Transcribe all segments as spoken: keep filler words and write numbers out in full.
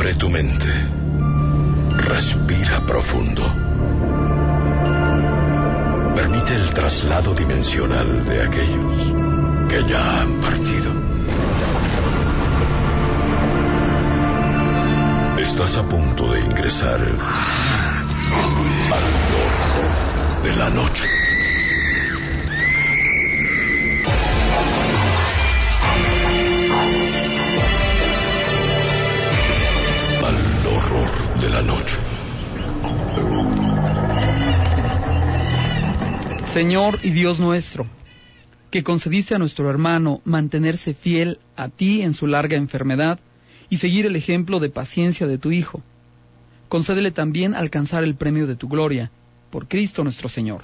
Abre tu mente. Respira profundo. Permite el traslado dimensional de aquellos que ya han partido. Estás a punto de ingresar al horror de la noche. Al horror de la noche. Señor y Dios nuestro, que concediste a nuestro hermano mantenerse fiel a ti en su larga enfermedad y seguir el ejemplo de paciencia de tu Hijo, concédele también alcanzar el premio de tu gloria, por Cristo nuestro Señor.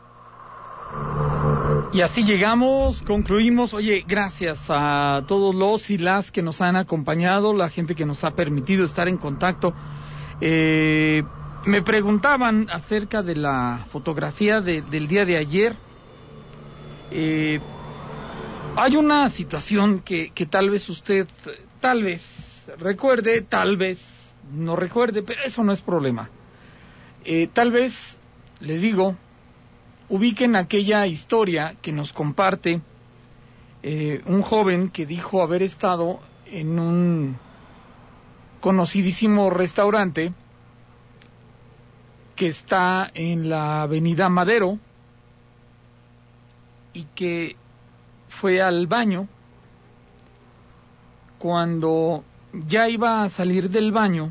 Y así llegamos, concluimos. Oye, gracias a todos los y las que nos han acompañado, la gente que nos ha permitido estar en contacto. Eh... Me preguntaban acerca de la fotografía de, del día de ayer. Eh, hay una situación que, que tal vez usted, tal vez recuerde, tal vez no recuerde, pero eso no es problema. Eh, tal vez, les digo, ubiquen aquella historia que nos comparte eh, un joven que dijo haber estado en un conocidísimo restaurante que está en la avenida Madero y que fue al baño. Cuando ya iba a salir del baño,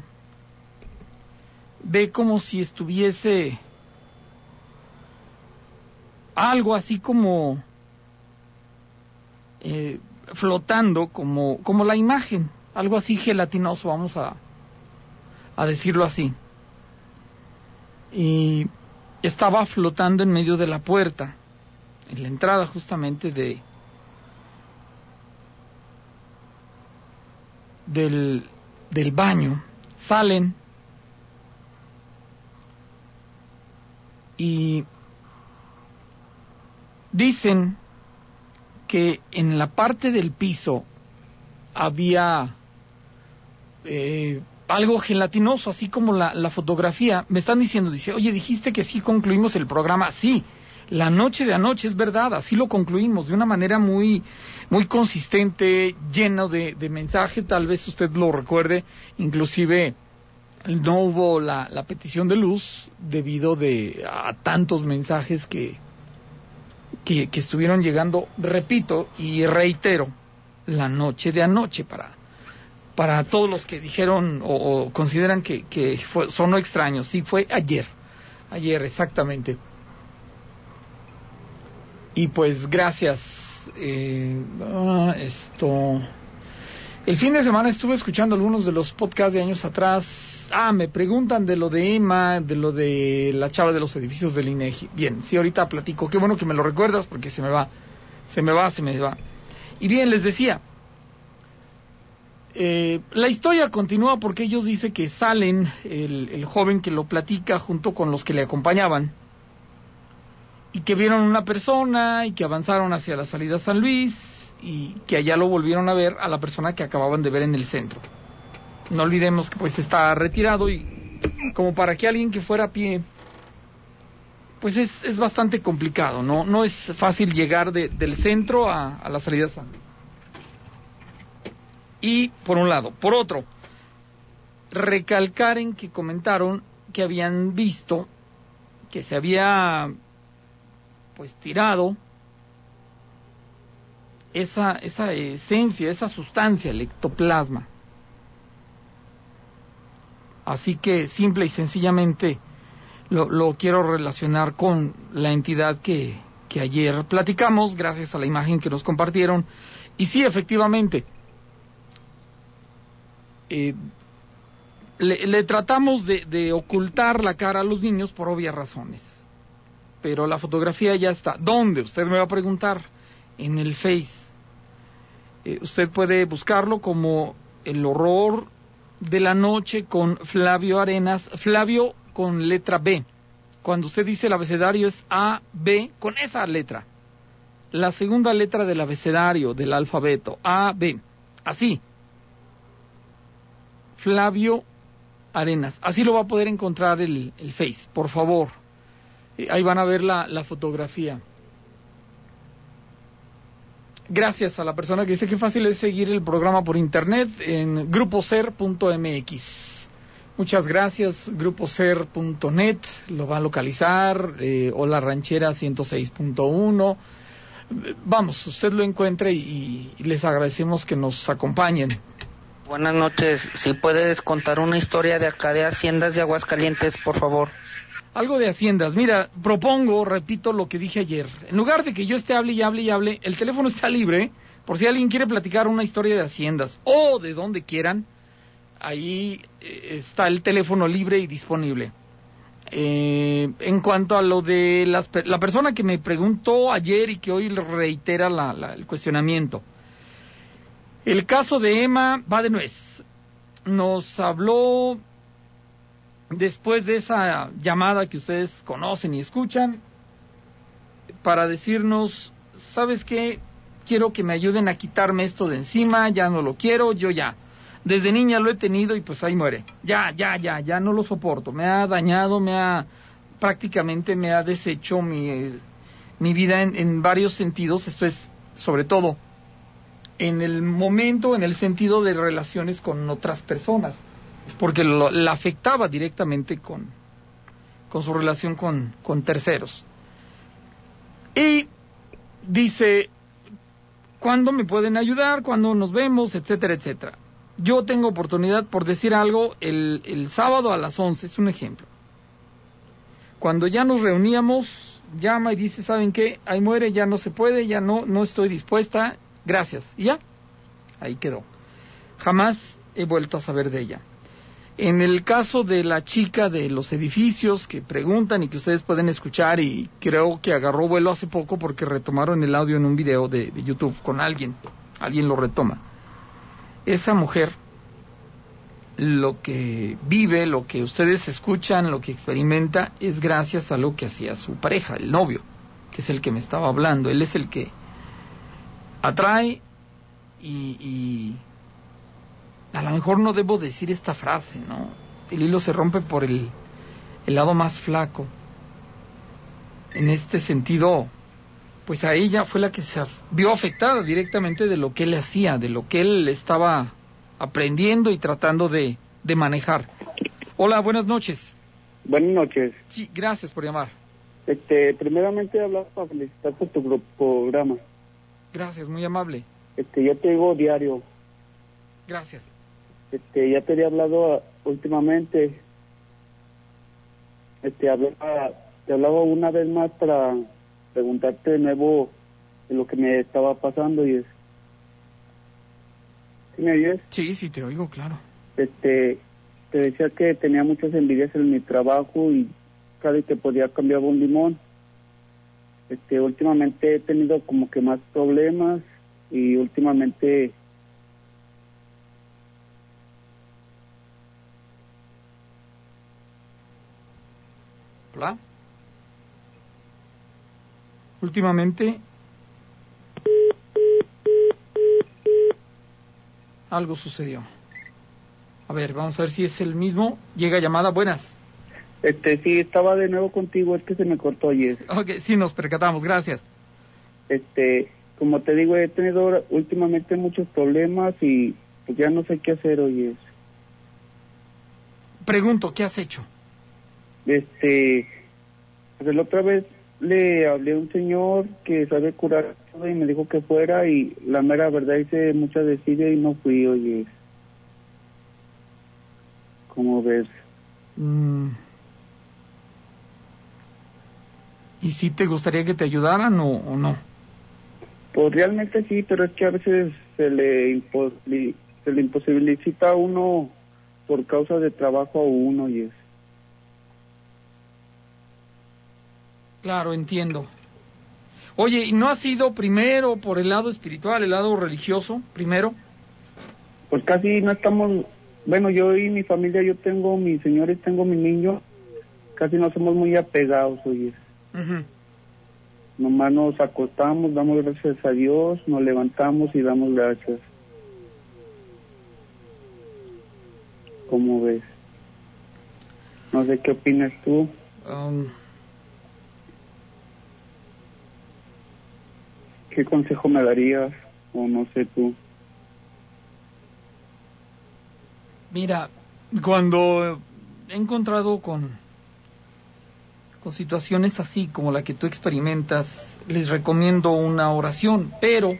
ve como si estuviese algo así como eh, flotando, como, como la imagen, algo así gelatinoso, vamos a, a decirlo así. Y estaba flotando en medio de la puerta, en la entrada justamente de del, del baño. Salen y dicen que en la parte del piso había eh, algo gelatinoso, así como la, la fotografía. Me están diciendo, dice, oye, dijiste que sí concluimos el programa. Sí, la noche de anoche, es verdad, así lo concluimos, de una manera muy muy consistente, lleno de, de mensaje. Tal vez usted lo recuerde, inclusive no hubo la, la petición de luz debido de a tantos mensajes que, que, que estuvieron llegando, repito y reitero, la noche de anoche, para para todos los que dijeron o, o consideran que, que fue, sonó extraño. Sí, fue ayer, ayer exactamente. Y pues gracias. Eh, esto, el fin de semana estuve escuchando algunos de los podcasts de años atrás. Ah, me preguntan de lo de Emma, de lo de la chava de los edificios del INEGI. Bien, sí, ahorita platico. Qué bueno que me lo recuerdas porque se me va, se me va, se me va. Y bien, les decía. Eh, la historia continúa porque ellos dicen que salen, el, el joven que lo platica junto con los que le acompañaban, y que vieron una persona y que avanzaron hacia la salida San Luis y que allá lo volvieron a ver a la persona que acababan de ver en el centro. No olvidemos que pues está retirado y como para que alguien que fuera a pie, pues es, es bastante complicado, ¿no? No es fácil llegar de, del centro a, a la salida San Luis. Y por un lado, por otro, recalcar en que comentaron que habían visto que se había pues tirado esa esa esencia, esa sustancia, el ectoplasma. Así que simple y sencillamente lo, lo quiero relacionar con la entidad que, que ayer platicamos, gracias a la imagen que nos compartieron. Y sí, efectivamente, Eh, le, le tratamos de, de ocultar la cara a los niños por obvias razones, pero la fotografía ya está. ¿Dónde? Usted me va a preguntar. En el Face. Eh, usted puede buscarlo como El Horror de la Noche con Flavio Arenas. Flavio con letra B. Cuando usted dice el abecedario es A, B, con esa letra. La segunda letra del abecedario del alfabeto, A, B. Así. Flavio Arenas. Así lo va a poder encontrar el, el Face, por favor. Eh, ahí van a ver la, la fotografía. Gracias a la persona que dice que fácil es seguir el programa por internet en grupo ser punto m x. Muchas gracias, grupo ser punto net, lo va a localizar, eh, o la ranchera ciento seis punto uno. Vamos, usted lo encuentra y, y les agradecemos que nos acompañen. Buenas noches, si puedes contar una historia de acá de Haciendas de Aguascalientes, por favor. Algo de Haciendas. Mira, propongo, repito lo que dije ayer. En lugar de que yo esté hable y hable y hable, el teléfono está libre, por si alguien quiere platicar una historia de Haciendas o de donde quieran, ahí eh, está el teléfono libre y disponible. Eh, en cuanto a lo de las, la persona que me preguntó ayer y que hoy reitera la, la, el cuestionamiento, el caso de Emma va de nuez. Nos habló después de esa llamada que ustedes conocen y escuchan para decirnos, ¿sabes qué? Quiero que me ayuden a quitarme esto de encima, ya no lo quiero, yo ya. Desde niña lo he tenido y pues ahí muere. Ya, ya, ya, ya no lo soporto. Me ha dañado, me ha, prácticamente me ha deshecho mi, mi vida en, en varios sentidos. Esto es, sobre todo, en el momento, en el sentido de relaciones con otras personas. Porque lo, la afectaba directamente con, con su relación con, con terceros. Y dice, ¿cuándo me pueden ayudar? ¿Cuándo nos vemos? Etcétera, etcétera. Yo tengo oportunidad, por decir algo, el, el sábado a las once, es un ejemplo. Cuando ya nos reuníamos, llama y dice, ¿saben qué? Ahí muere, ya no se puede, ya no, no estoy dispuesta, gracias. Y ya, ahí quedó. Jamás he vuelto a saber de ella. En el caso de la chica de los edificios que preguntan y que ustedes pueden escuchar, y creo que agarró vuelo hace poco porque retomaron el audio en un video de, de YouTube con alguien, alguien lo retoma. Esa mujer, lo que vive, lo que ustedes escuchan, lo que experimenta, es gracias a lo que hacía su pareja, el novio, que es el que me estaba hablando. Él es el que atrae y, y a lo mejor no debo decir esta frase, ¿no? El hilo se rompe por el, el lado más flaco. En este sentido, pues a ella fue la que se vio afectada directamente de lo que él hacía, de lo que él estaba aprendiendo y tratando de, de manejar. Hola, buenas noches. Buenas noches. Sí, gracias por llamar. Este, primeramente hablar para felicitar por tu gru- programa. Gracias, muy amable. Este, yo te digo diario. Gracias. Este, ya te había hablado últimamente. Este, hablaba, te hablaba una vez más para preguntarte de nuevo de lo que me estaba pasando y es. ¿Sí me oyes? Sí, sí, te oigo, claro. Este, te decía que tenía muchas envidias en mi trabajo y cada vez que podía cambiar un limón. Este, últimamente he tenido como que más problemas y últimamente Hola. Últimamente algo sucedió. A ver, vamos a ver si es el mismo. Llega llamada, buenas. Este, sí, estaba de nuevo contigo, es que se me cortó ayer. Ok, sí, nos percatamos, gracias. Este, como te digo, he tenido últimamente muchos problemas y pues ya no sé qué hacer, oye. Pregunto, ¿qué has hecho? Este, pues la otra vez le hablé a un señor que sabe curar todo y me dijo que fuera y la mera verdad hice mucha desidia y no fui, oye. ¿Cómo ves? Mm. ¿Y si te gustaría que te ayudaran o, o no? Pues realmente sí, pero es que a veces se le, imposli- se le imposibilita a uno por causa de trabajo a uno y es. Claro, entiendo. Oye, ¿y no has ido primero por el lado espiritual, el lado religioso, primero? Pues casi no estamos, bueno, yo y mi familia, yo tengo mis señores, tengo mi niño, casi no somos muy apegados, oye. Uh-huh. Nomás nos acostamos, damos gracias a Dios, nos levantamos y damos gracias. ¿Cómo ves? No sé qué opinas tú. Um, ¿Qué consejo me darías? O no sé tú. Mira, cuando he encontrado con, con situaciones así como la que tú experimentas, les recomiendo una oración, pero,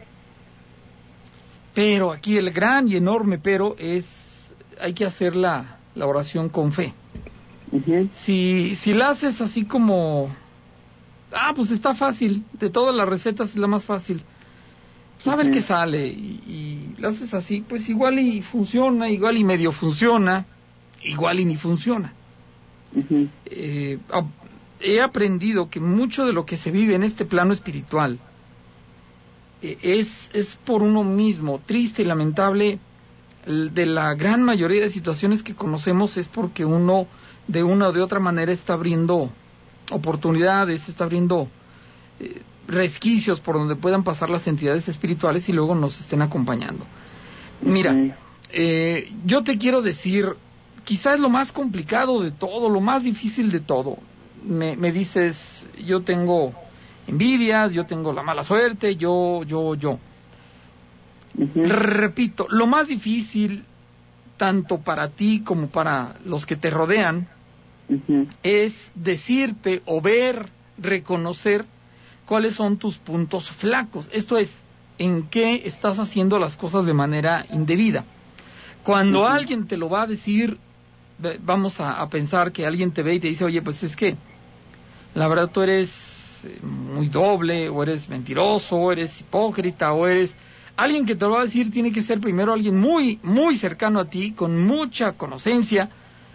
pero aquí el gran y enorme pero es, hay que hacer la, la oración con fe. Uh-huh. Si, si la haces así como, ah, pues está fácil, de todas las recetas es la más fácil, pues a ver Uh-huh. qué sale, y, y la haces así, pues igual y funciona, igual y medio funciona, igual y ni funciona. Uh-huh. Eh, a, he aprendido que mucho de lo que se vive en este plano espiritual eh, es, es por uno mismo, triste y lamentable. De la gran mayoría de situaciones que conocemos es porque uno de una o de otra manera está abriendo oportunidades, está abriendo eh, resquicios por donde puedan pasar las entidades espirituales y luego nos estén acompañando. Mira, Uh-huh. eh, yo te quiero decir, quizás lo más complicado de todo, lo más difícil de todo. Me, me dices, yo tengo envidias, yo tengo la mala suerte, yo, yo, yo. Uh-huh. Repito, lo más difícil, tanto para ti como para los que te rodean, Uh-huh. es decirte o ver, reconocer cuáles son tus puntos flacos. Esto es, en qué estás haciendo las cosas de manera indebida. Cuando Uh-huh. alguien te lo va a decir, vamos a, a pensar que alguien te ve y te dice, oye, pues es que la verdad tú eres muy doble, o eres mentiroso, o eres hipócrita, o eres... Alguien que te lo va a decir tiene que ser primero alguien muy, muy cercano a ti, con mucha conocencia,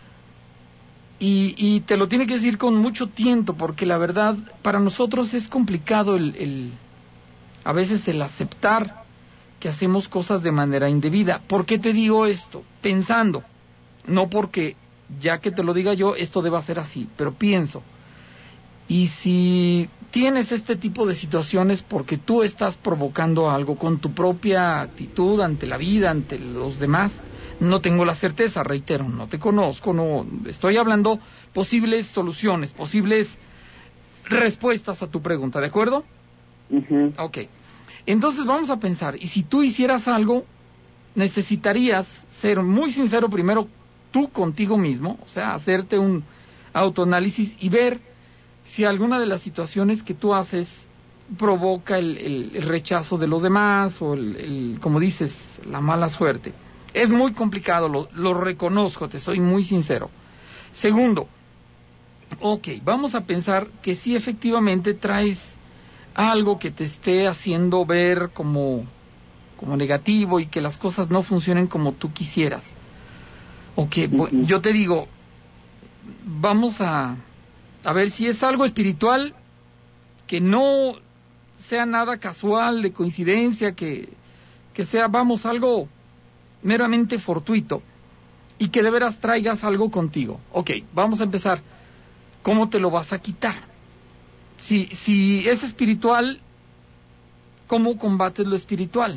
y, y te lo tiene que decir con mucho tiento, porque la verdad, para nosotros es complicado el, el a veces el aceptar que hacemos cosas de manera indebida. ¿Por qué te digo esto? Pensando, no porque ya que te lo diga yo, esto deba ser así, pero pienso, y si tienes este tipo de situaciones porque tú estás provocando algo con tu propia actitud ante la vida, ante los demás, no tengo la certeza, reitero, no te conozco, no estoy hablando posibles soluciones, posibles respuestas a tu pregunta, ¿de acuerdo? Uh-huh. Ok, entonces vamos a pensar, y si tú hicieras algo, necesitarías ser muy sincero primero tú contigo mismo, o sea, hacerte un autoanálisis y ver si alguna de las situaciones que tú haces provoca el, el, el rechazo de los demás o el, el, como dices, la mala suerte. Es muy complicado, lo, lo reconozco, te soy muy sincero. Segundo, ok, vamos a pensar que sí efectivamente traes algo que te esté haciendo ver como, como negativo y que las cosas no funcionen como tú quisieras. Ok, Uh-huh. yo te digo, vamos a... A ver si es algo espiritual, que no sea nada casual, de coincidencia, que, que sea, vamos, algo meramente fortuito, y que de veras traigas algo contigo. Ok, vamos a empezar. ¿Cómo te lo vas a quitar? Si, si es espiritual, ¿cómo combates lo espiritual?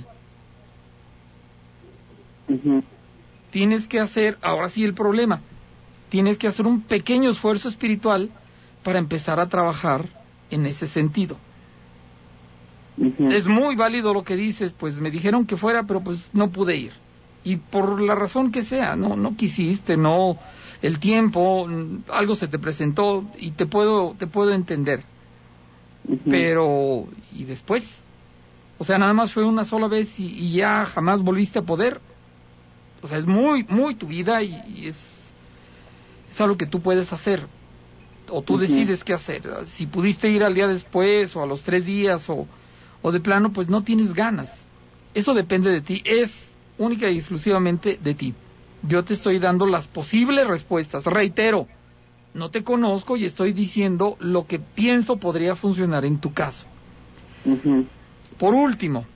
Uh-huh. Tienes que hacer, ahora sí el problema, tienes que hacer un pequeño esfuerzo espiritual para empezar a trabajar en ese sentido. Uh-huh. Es muy válido lo que dices, pues me dijeron que fuera, pero pues no pude ir. Y por la razón que sea, no no quisiste, no el tiempo, algo se te presentó y te puedo te puedo entender. Uh-huh. Pero ¿y después? O sea, nada más fue una sola vez y, y ya jamás volviste a poder. O sea, es muy muy tu vida y, y es es algo que tú puedes hacer. O tú uh-huh. decides qué hacer. Si pudiste ir al día después o a los tres días o, o de plano, pues no tienes ganas. Eso depende de ti, es única y exclusivamente de ti. Yo te estoy dando las posibles respuestas. Reitero, no te conozco y estoy diciendo lo que pienso podría funcionar en tu caso. Uh-huh. Por último,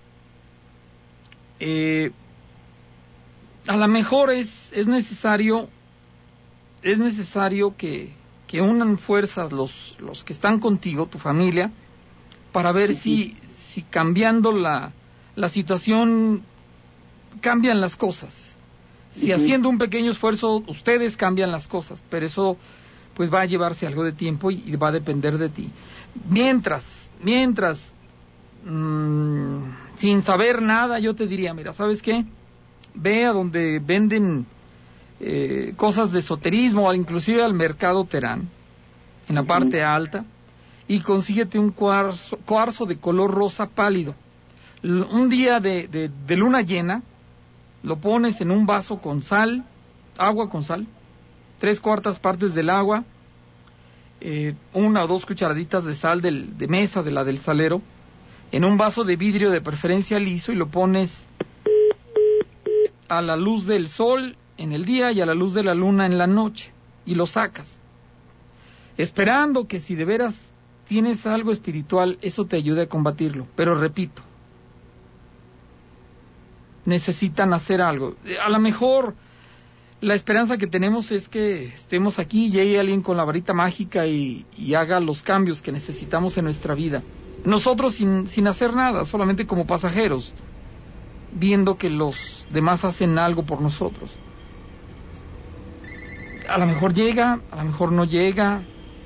eh, a lo mejor es, es necesario, es necesario que que unan fuerzas los, los que están contigo, tu familia, para ver uh-huh. si, si cambiando la, la situación cambian las cosas. Si uh-huh. haciendo un pequeño esfuerzo ustedes cambian las cosas, pero eso pues va a llevarse algo de tiempo y, y va a depender de ti. Mientras, mientras, mmm, sin saber nada, yo te diría, mira, ¿sabes qué? Ve a donde venden eh, cosas de esoterismo, inclusive al mercado Terán, en la uh-huh. parte alta, y consíguete un cuarzo, cuarzo de color rosa pálido. L- un día de, de, de luna llena, lo pones en un vaso con sal, agua con sal, tres cuartas partes del agua, eh, una o dos cucharaditas de sal del, de mesa, de la del salero, en un vaso de vidrio de preferencia liso, y lo pones a la luz del sol en el día y a la luz de la luna en la noche, y lo sacas, esperando que si de veras tienes algo espiritual, eso te ayude a combatirlo. Pero repito, necesitan hacer algo. A lo mejor la esperanza que tenemos es que estemos aquí y llegue alguien con la varita mágica y, y haga los cambios que necesitamos en nuestra vida. Nosotros sin, sin hacer nada, solamente como pasajeros, viendo que los demás hacen algo por nosotros. A lo mejor llega, a lo mejor no llega,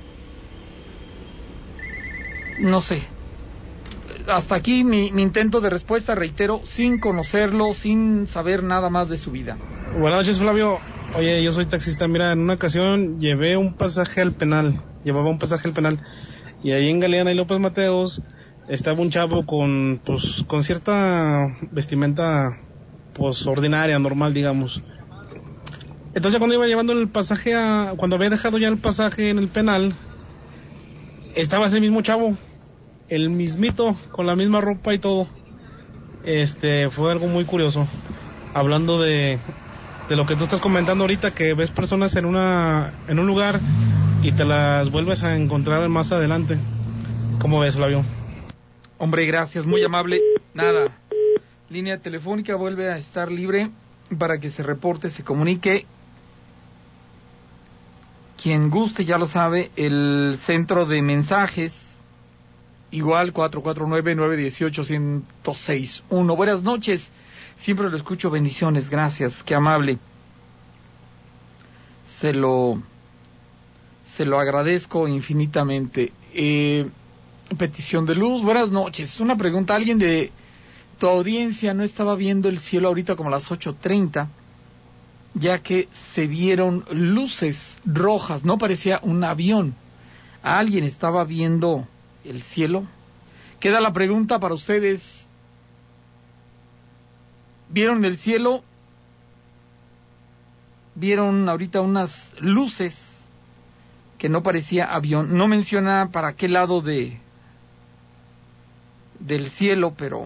no sé. Hasta aquí mi, mi intento de respuesta, reitero, sin conocerlo, sin saber nada más de su vida. Buenas noches, Flavio. Oye, yo soy taxista. Mira, en una ocasión llevé un pasaje al penal, llevaba un pasaje al penal, y ahí en Galeana y López Mateos estaba un chavo con, pues, con cierta vestimenta, pues, ordinaria, normal, digamos. Entonces, cuando iba llevando el pasaje a, cuando había dejado ya el pasaje en el penal, estaba ese mismo chavo, el mismito, con la misma ropa y todo. Este, fue algo muy curioso. Hablando de, de lo que tú estás comentando ahorita, que ves personas en una, en un lugar y te las vuelves a encontrar más adelante. ¿Cómo ves, Flavio? Hombre, gracias, muy amable. Nada, línea telefónica vuelve a estar libre para que se reporte, se comunique. Quien guste ya lo sabe, el centro de mensajes, igual cuatro cuatro nueve, nueve uno ocho, uno cero seis uno. Buenas noches, siempre lo escucho, bendiciones, gracias, qué amable. Se lo, se lo agradezco infinitamente. Eh, petición de luz, buenas noches. Una pregunta, alguien de tu audiencia no estaba viendo el cielo ahorita como a las ocho treinta, ya que se vieron luces rojas, no parecía un avión. ¿Alguien estaba viendo el cielo? Queda la pregunta para ustedes. ¿Vieron el cielo? ¿Vieron ahorita unas luces que no parecía avión? No menciona para qué lado de del cielo, pero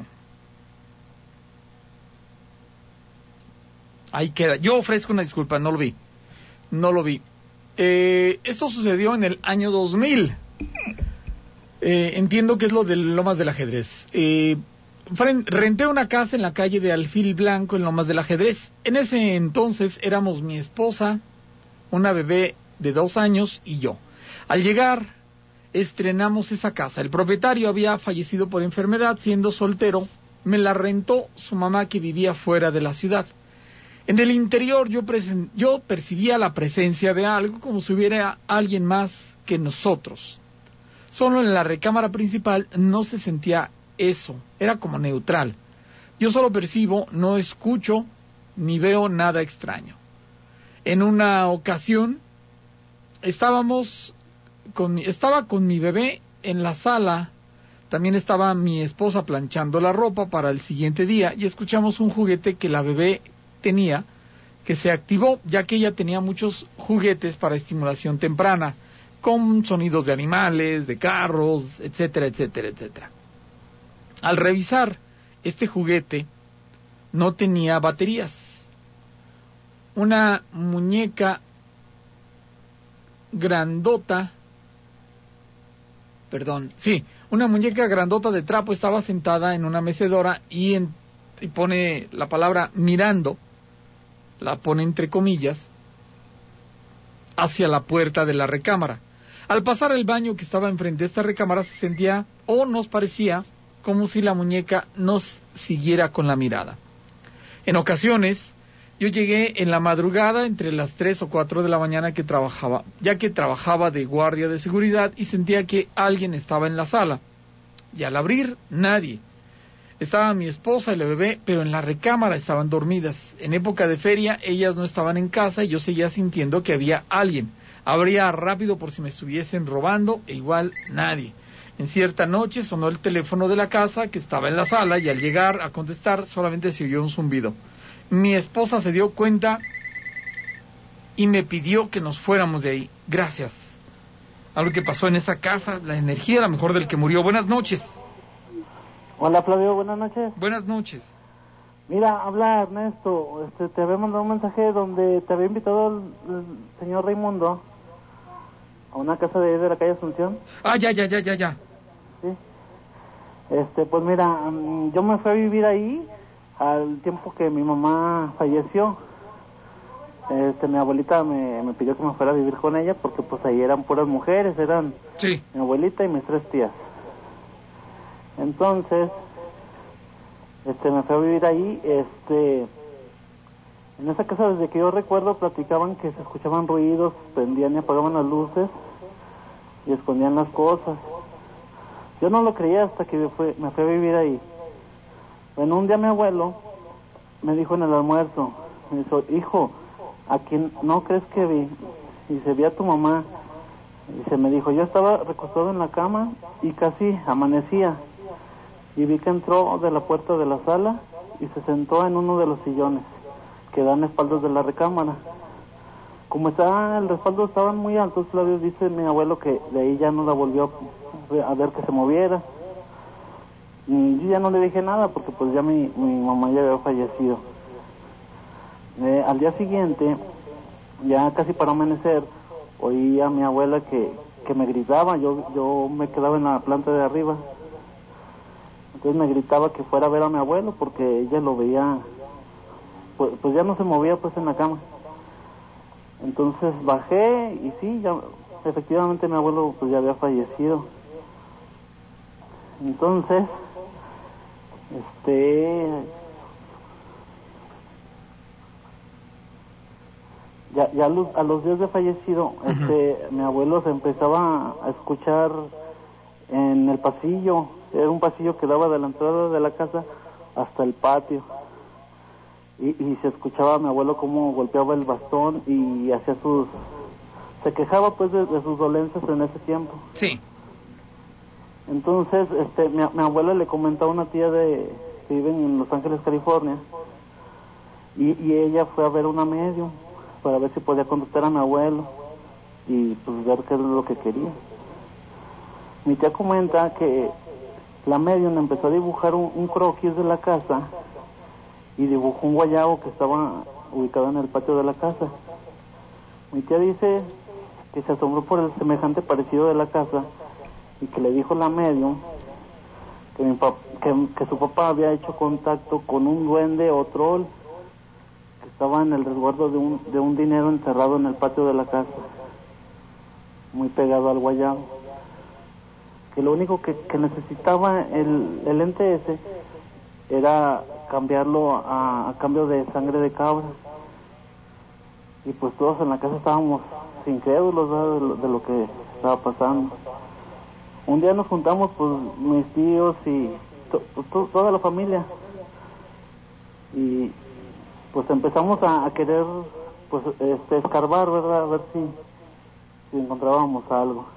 ahí queda. Yo ofrezco una disculpa, no lo vi. No lo vi. Eh, esto sucedió en el año dos mil. Eh, entiendo que es lo de Lomas del Ajedrez. Eh, renté una casa en la calle de Alfil Blanco en Lomas del Ajedrez. En ese entonces éramos mi esposa, una bebé de dos años y yo. Al llegar, estrenamos esa casa. El propietario había fallecido por enfermedad, siendo soltero. Me la rentó su mamá, que vivía fuera de la ciudad. En el interior yo, presen- yo percibía la presencia de algo, como si hubiera alguien más que nosotros. Solo en la recámara principal no se sentía eso, era como neutral. Yo solo percibo, no escucho, ni veo nada extraño. En una ocasión, estábamos con mi, estaba con mi bebé en la sala, también estaba mi esposa planchando la ropa para el siguiente día, y escuchamos un juguete que la bebé tenía, que se activó, ya que ella tenía muchos juguetes para estimulación temprana, con sonidos de animales, de carros, etcétera, etcétera, etcétera. Al revisar, este juguete no tenía baterías. Una muñeca grandota, perdón, sí, una muñeca grandota de trapo estaba sentada en una mecedora y, en, y pone la palabra mirando, la pone entre comillas, hacia la puerta de la recámara. Al pasar el baño que estaba enfrente de esta recámara, se sentía, o nos parecía, como si la muñeca nos siguiera con la mirada. En ocasiones, Yo llegué en la madrugada entre las tres o cuatro de la mañana que trabajaba, ya que trabajaba de guardia de seguridad y sentía que alguien estaba en la sala. Y al abrir, nadie. Estaba mi esposa y la bebé, pero en la recámara estaban dormidas. En época de feria, ellas no estaban en casa y yo seguía sintiendo que había alguien. Abría rápido por si me estuviesen robando e igual nadie. En cierta noche sonó el teléfono de la casa que estaba en la sala y al llegar a contestar solamente se oyó un zumbido. Mi esposa se dio cuenta y me pidió que nos fuéramos de ahí. Gracias. Algo que pasó en esa casa, la energía era mejor del que murió. Buenas noches. Hola Flavio, buenas noches. Buenas noches. Mira, habla Ernesto. Este, te había mandado un mensaje donde te había invitado el, el señor Raimundo a una casa de, de la calle Asunción. Ah, ya, ya, ya, ya, ya. Sí. Este, pues mira, um, yo me fui a vivir ahí al tiempo que mi mamá falleció. Este, mi abuelita me, me pidió que me fuera a vivir con ella porque pues ahí eran puras mujeres, eran sí. mi abuelita y mis tres tías. Entonces, este, me fui a vivir ahí, este, en esa casa desde que yo recuerdo platicaban que se escuchaban ruidos, prendían y apagaban las luces y escondían las cosas. Yo no lo creía hasta que me fui, me fui a vivir ahí. Bueno, un día mi abuelo me dijo en el almuerzo, me dijo, hijo, ¿a quién no crees que vi? Y se vi a tu mamá. Y se me dijo, yo estaba recostado en la cama y casi amanecía. Y vi que entró de la puerta de la sala y se sentó en uno de los sillones que dan espaldas de la recámara. Como estaba, el respaldo estaban muy altos, Flavio, dice mi abuelo que de ahí ya no la volvió a ver que se moviera. Y yo ya no le dije nada porque pues ya mi, mi mamá ya había fallecido. Eh, al día siguiente, ya casi para amanecer, oí a mi abuela que, que me gritaba. Yo, yo me quedaba en la planta de arriba. Entonces me gritaba que fuera a ver a mi abuelo porque ella lo veía, pues, pues ya no se movía pues en la cama. Entonces bajé y sí, ya efectivamente mi abuelo pues ya había fallecido. Entonces, este, ya, ya a, los, a los días de fallecido, uh-huh. este, mi abuelo se empezaba a escuchar en el pasillo. Era un pasillo que daba de la entrada de la casa hasta el patio. Y, y se escuchaba a mi abuelo cómo golpeaba el bastón y hacía sus... Se quejaba pues de, de sus dolencias en ese tiempo. Sí. Entonces, este, mi, mi abuela le comentó a una tía de que vive en Los Ángeles, California. Y, y ella fue a ver una medium para ver si podía contactar a mi abuelo y pues ver qué es lo que quería. Mi tía comenta que la medium empezó a dibujar un, un croquis de la casa y dibujó un guayabo que estaba ubicado en el patio de la casa. Mi tía dice que se asombró por el semejante parecido de la casa y que le dijo la medium que, mi pap- que, que su papá había hecho contacto con un duende o troll que estaba en el resguardo de un, de un dinero enterrado en el patio de la casa, muy pegado al guayabo. Que lo único que, que necesitaba el, el ente ese era cambiarlo a, a cambio de sangre de cabra. Y pues todos en la casa estábamos incrédulos, ¿verdad?, de lo, de lo que estaba pasando. Un día nos juntamos, pues, mis tíos y to, to, toda la familia. Y pues empezamos a, a querer, pues, este, escarbar, ¿verdad?, a ver si, si encontrábamos algo.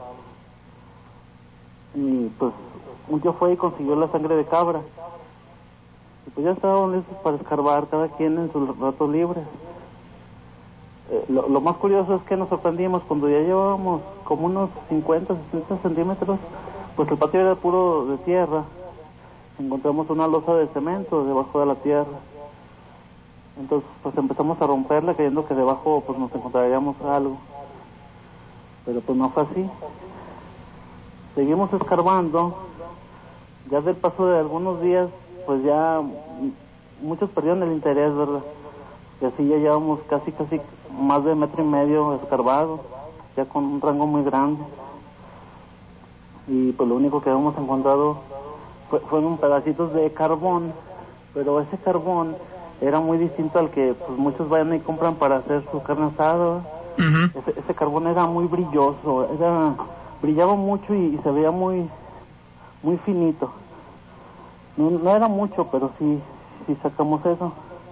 Y pues un tío fue y consiguió la sangre de cabra. Y pues ya estaban listos para escarbar, cada quien en sus ratos libres. Eh, lo, lo más curioso es que nos sorprendimos cuando ya llevábamos como unos cincuenta, sesenta centímetros, pues el patio era puro de tierra. Encontramos una losa de cemento debajo de la tierra. Entonces pues empezamos a romperla creyendo que debajo pues nos encontraríamos algo. Pero pues no fue así. Seguimos escarbando. Ya del paso de algunos días, pues ya muchos perdieron el interés, ¿verdad? Y así ya llevamos casi, casi más de metro y medio escarbado, ya con un rango muy grande. Y pues lo único que hemos encontrado fue, fueron pedacitos de carbón, pero ese carbón era muy distinto al que pues muchos vayan y compran para hacer su carne asada. Uh-huh. Ese, ese carbón era muy brilloso, era brillaba mucho y, y se veía muy muy finito. No, no era mucho, pero sí, sí sacamos eso.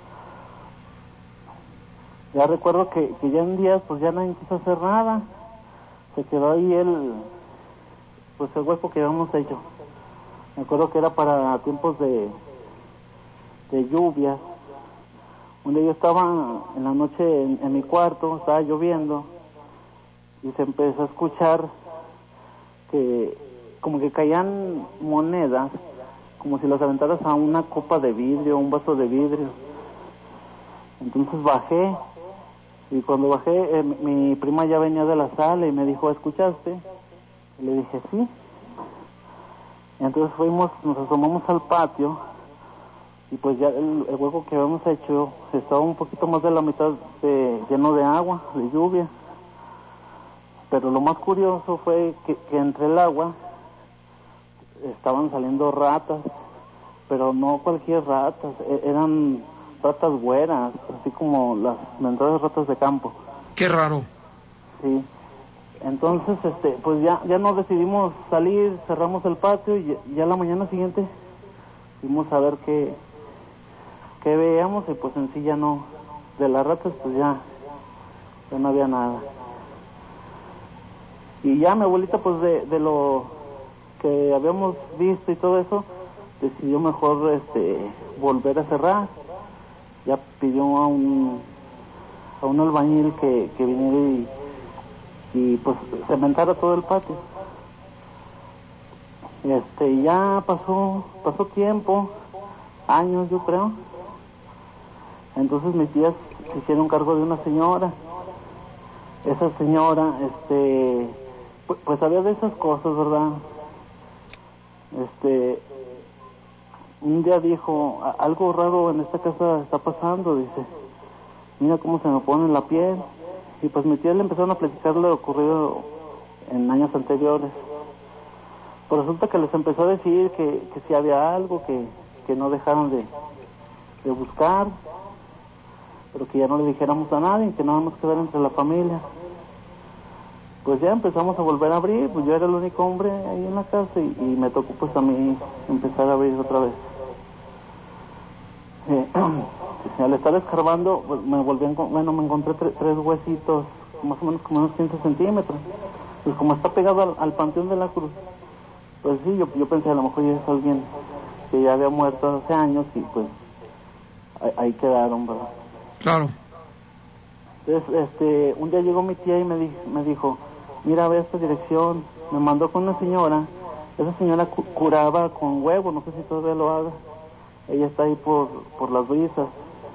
Ya recuerdo que, que ya en días pues ya nadie quiso hacer nada. Se quedó ahí el, pues el hueco que habíamos hecho. Me acuerdo que era para tiempos de, de lluvia. Un día yo estaba en la noche en, en mi cuarto, estaba lloviendo, y se empezó a escuchar que como que caían monedas, como si las aventaras a una copa de vidrio, un vaso de vidrio. Entonces bajé, y cuando bajé, eh, mi prima ya venía de la sala y me dijo, ¿escuchaste? Y le dije, sí. Entonces fuimos, nos asomamos al patio, y pues ya el, el hueco que habíamos hecho estaba un poquito más de la mitad de, lleno de agua, de lluvia. Pero lo más curioso fue que, que entre el agua estaban saliendo ratas, pero no cualquier ratas, eran ratas güeras, así como las menores ratas de campo. Qué raro. Sí. Entonces, este, pues ya ya nos decidimos salir, cerramos el patio y ya la mañana siguiente fuimos a ver qué qué veíamos y pues en sí ya no, de las ratas pues ya, ya no había nada. Y ya mi abuelita pues de, de lo que habíamos visto y todo eso, decidió mejor este volver a cerrar. Ya pidió a un a un albañil que, que viniera y, y pues cementara todo el patio. Este, y ya pasó, pasó tiempo, años yo creo. Entonces mis tías se hicieron cargo de una señora. Esa señora, este, pues, pues sabía de esas cosas, ¿verdad? Este, un día dijo, algo raro en esta casa está pasando, dice, mira cómo se me pone la piel. Y pues mi tía le empezaron a platicar lo ocurrido en años anteriores. Pues resulta que les empezó a decir que, que si había algo, que, que no dejaron de, de buscar, pero que ya no le dijéramos a nadie, que nada más quedara entre la familia. Pues ya empezamos a volver a abrir, pues yo era el único hombre ahí en la casa y, y me tocó pues a mí empezar a abrir otra vez. Eh, al estar escarbando, pues me volví a, bueno, me encontré tre, tres huesitos, más o menos como unos quince centímetros. Pues como está pegado al, al Panteón de la Cruz, pues sí, yo, yo pensé a lo mejor ya es alguien que ya había muerto hace años y pues ahí, ahí quedaron, ¿verdad? Claro. Entonces, este, un día llegó mi tía y me, di, me dijo, mira, ve esta dirección. Me mandó con una señora. Esa señora cu curaba con huevo, no sé si todavía lo haga. Ella está ahí por, por las brisas.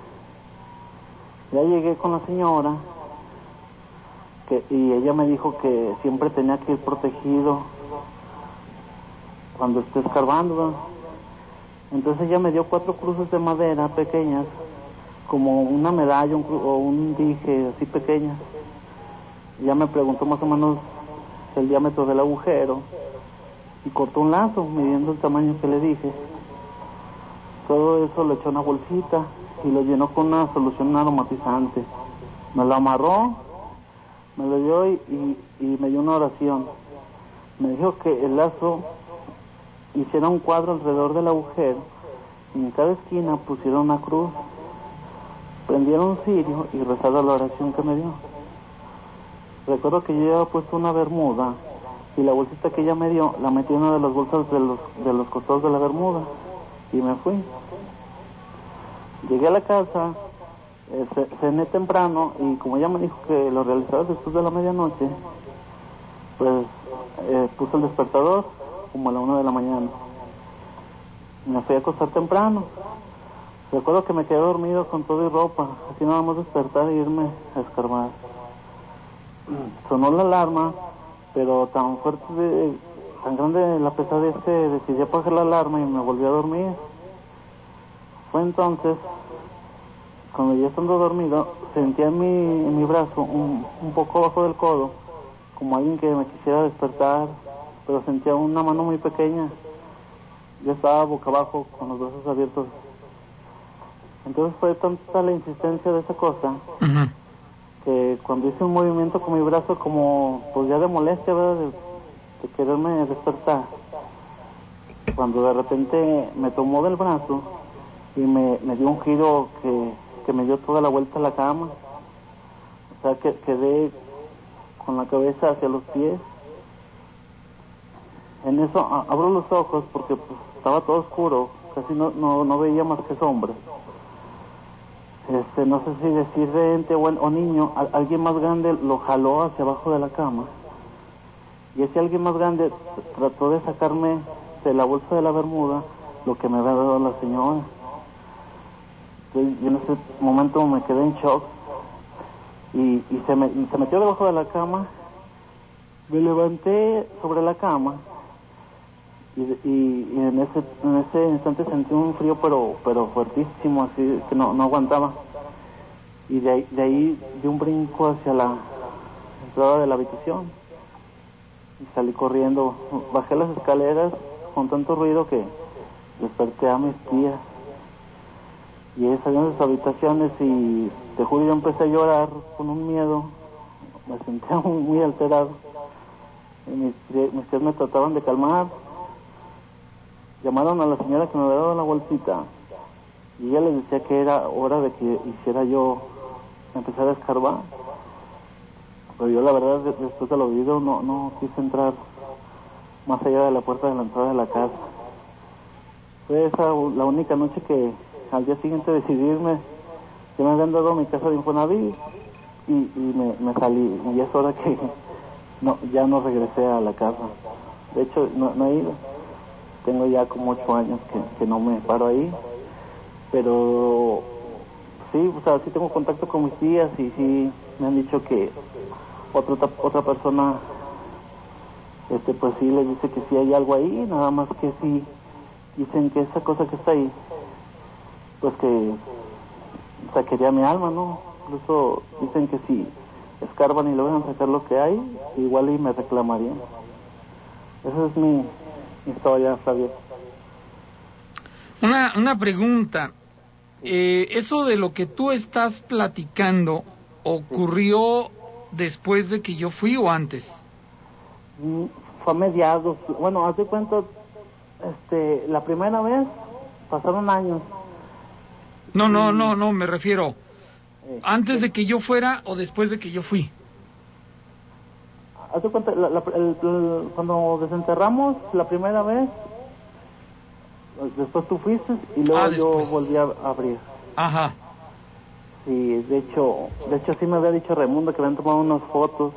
Ya llegué con la señora que, y ella me dijo que siempre tenía que ir protegido cuando esté escarbando, ¿verdad? Entonces ella me dio cuatro cruces de madera pequeñas, como una medalla un, o un dije así pequeña. Ya me preguntó más o menos el diámetro del agujero y cortó un lazo midiendo el tamaño que le dije. Todo eso lo echó en una bolsita y lo llenó con una solución aromatizante. Me lo amarró, me lo dio y, y, y me dio una oración. Me dijo que el lazo hiciera un cuadro alrededor del agujero y en cada esquina pusiera una cruz, prendiera un cirio y rezara la oración que me dio. Recuerdo que yo había puesto una bermuda y la bolsita que ella me dio la metí en una de las bolsas de los, de los costados de la bermuda y me fui. Llegué a la casa, eh, cené temprano y como ella me dijo que lo realizara después de la medianoche, pues eh, puse el despertador como a la una de la mañana. Me fui a acostar temprano. Recuerdo que me quedé dormido con todo y ropa, así nada más despertar e irme a escarbar. Sonó la alarma, pero tan fuerte, de, tan grande la pesadez que decidí apagar la alarma y me volví a dormir. Fue entonces, cuando ya estando dormido, sentía en mi, en mi brazo, un, un poco abajo del codo, como alguien que me quisiera despertar, pero sentía una mano muy pequeña. Yo estaba boca abajo, con los brazos abiertos. Entonces fue tanta la insistencia de esa cosa uh-huh. que cuando hice un movimiento con mi brazo como pues ya de molestia, ¿verdad? De, de quererme despertar, cuando de repente me tomó del brazo y me, me dio un giro que, que me dio toda la vuelta a la cama. O sea, que quedé con la cabeza hacia los pies. En eso a, abro los ojos porque pues, estaba todo oscuro, casi no, no, no veía más que sombras. Este, no sé si decir de ente o, o niño, a, alguien más grande lo jaló hacia abajo de la cama. Y ese alguien más grande trató de sacarme de la bolsa de la bermuda lo que me había dado la señora. Entonces, yo en ese momento me quedé en shock y, y se, me, se metió debajo de la cama. Me levanté sobre la cama y, y, y en ese en ese instante sentí un frío pero pero fuertísimo, así que no, no aguantaba. Y de ahí, de ahí di un brinco hacia la entrada de la habitación y salí corriendo. Bajé las escaleras con tanto ruido que desperté a mis tías. Y ellas salieron de sus habitaciones y te juro yo empecé a llorar con un miedo. Me sentía muy alterado. Y mis, mis tías me trataban de calmar. Llamaron a la señora que me había dado la bolsita y ella les decía que era hora de que hiciera yo, empezar a escarbar. Pero yo la verdad después de lo oído no, no quise entrar más allá de la puerta de la entrada de la casa. Fue esa la única noche que al día siguiente decidí irme, que me habían dado mi casa de Infonavit y, y me, me salí, y es hora que no, ya no regresé a la casa. De hecho no, no he ido. Tengo ya como ocho años que, que no me paro ahí, pero sí, o sea, sí tengo contacto con mis tías y sí me han dicho que otra otra persona, este, pues sí les dice que sí hay algo ahí, nada más que sí dicen que esa cosa que está ahí, pues que saquería mi alma, ¿no? Incluso dicen que si escarban y logran sacar lo que hay, igual y me reclamarían. Esa es mi historia, Flavio. Una, una pregunta. Eh, ¿Eso de lo que tú estás platicando ocurrió después de que yo fui o antes? Mm, fue a mediados. Bueno, haz de cuenta, este, la primera vez pasaron años. No, no, no, no, me refiero. ¿Antes de que yo fuera o después de que yo fui? Haz de cuenta, la, la, el, el, cuando desenterramos la primera vez, después tú fuiste y luego ah, yo volví a abrir. Ajá. Sí, de hecho, de hecho sí me había dicho Raimundo que habían tomado unas fotos.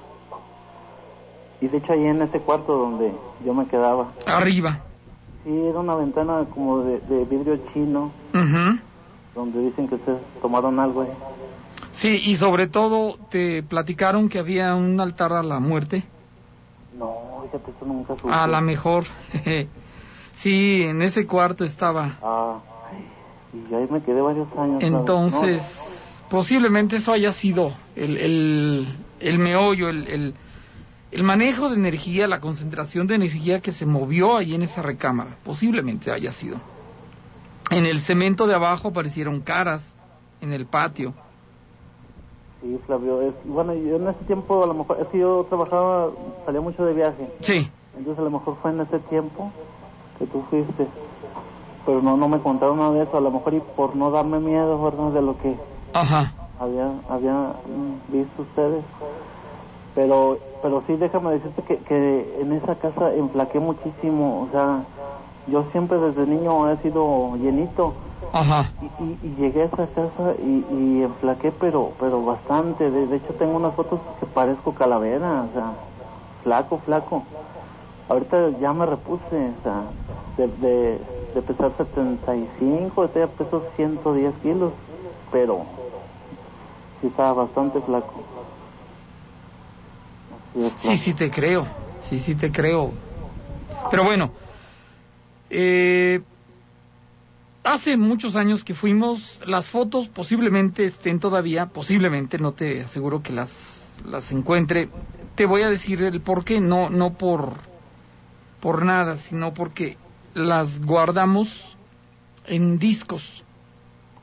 Y de hecho ahí en ese cuarto donde yo me quedaba. Arriba. Sí, era una ventana como de, de vidrio chino. Uh-huh. Donde dicen que ustedes tomaron algo ahí. Sí, y sobre todo, ¿te platicaron que había un altar a la muerte? No, fíjate, eso nunca supe. A la mejor. Sí, en ese cuarto estaba. Ah, y ahí me quedé varios años. Entonces, no, posiblemente eso haya sido el, el, el meollo, el, el, el manejo de energía, la concentración de energía que se movió ahí en esa recámara. Posiblemente haya sido. En el cemento de abajo aparecieron caras, en el patio. Sí, Flavio, es, bueno, yo en ese tiempo a lo mejor, es que yo trabajaba, salía mucho de viaje. Sí. Entonces a lo mejor fue en ese tiempo que tú fuiste, pero no no me contaron nada de eso, a lo mejor y por no darme miedo, ¿verdad? De lo que Ajá. había había visto ustedes. Pero pero sí, déjame decirte que, que en esa casa enflaqué muchísimo, o sea, yo siempre desde niño he sido llenito. Ajá. Y, y, y llegué a esa casa y, y enflaqué, pero pero bastante. De, de hecho, tengo unas fotos que parezco calavera, o sea, flaco, flaco. Ahorita ya me repuse, o sea, de, de, de pesar setenta y cinco, ahorita ya peso ciento diez kilos, pero sí estaba bastante flaco. Así es, sí, sí te creo, sí, sí te creo. Pero bueno, eh... hace muchos años que fuimos, las fotos posiblemente estén todavía, posiblemente, no te aseguro que las las encuentre. Te voy a decir el por qué, no no por por nada, sino porque las guardamos en discos.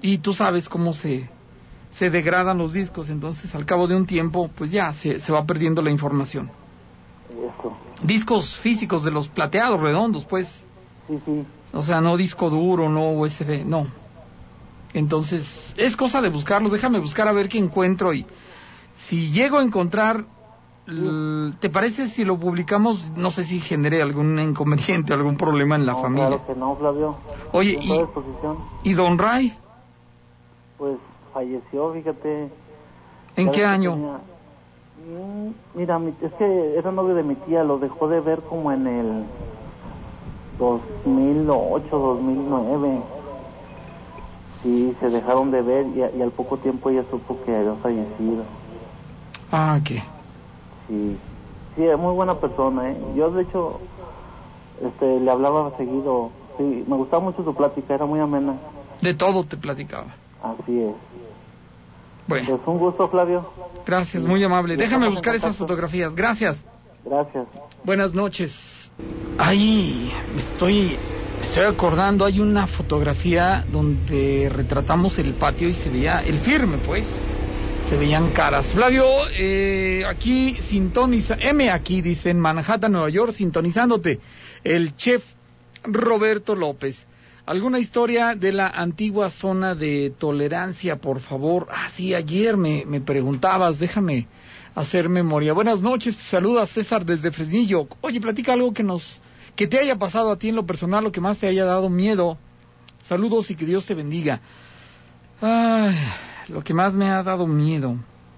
y tú sabes cómo se se degradan los discos, entonces al cabo de un tiempo pues ya se, se va perdiendo la información. Eso. Discos físicos de los plateados, redondos, pues. Sí, sí. O sea, no disco duro, no U S B, no. Entonces, es cosa de buscarlos, déjame buscar a ver qué encuentro y si llego a encontrar, l- ¿te parece si lo publicamos? No sé si genere algún inconveniente, algún problema en la No, familia. claro que no, Flavio. Oye, Estoy a y, disposición. ¿y Don Ray? Pues falleció, fíjate. ¿En Ya qué ves que año? tenía- Mm, Mira, mi- es que era novio de mi tía, lo dejó de ver como en el dos mil ocho, dos mil nueve. Sí, se dejaron de ver y, a- y al poco tiempo ella supo que había fallecido. Ah, ¿qué? Sí, sí, es muy buena persona, ¿eh? Yo, de hecho, este, le hablaba seguido. Sí, me gustaba mucho su plática, era muy amena. De todo te platicaba. Así es. Bueno, Pues un gusto, Flavio. gracias, muy amable. Y Déjame estamos en buscar esas contacto. fotografías, gracias. Gracias. Buenas noches. Ahí estoy, estoy acordando, hay una fotografía donde retratamos el patio y se veía el firme, pues. Se veían caras. Flavio, eh, aquí sintoniza, M aquí, dice, en Manhattan, Nueva York, sintonizándote. El chef Roberto López. ¿Alguna historia de la antigua zona de tolerancia, por favor? Ah, sí, ayer me, me preguntabas, déjame hacer memoria. Buenas noches, te saluda César desde Fresnillo. Oye, platica algo que nos, que te haya pasado a ti en lo personal, lo que más te haya dado miedo. Saludos y que Dios te bendiga. Ay, lo que más me ha dado miedo.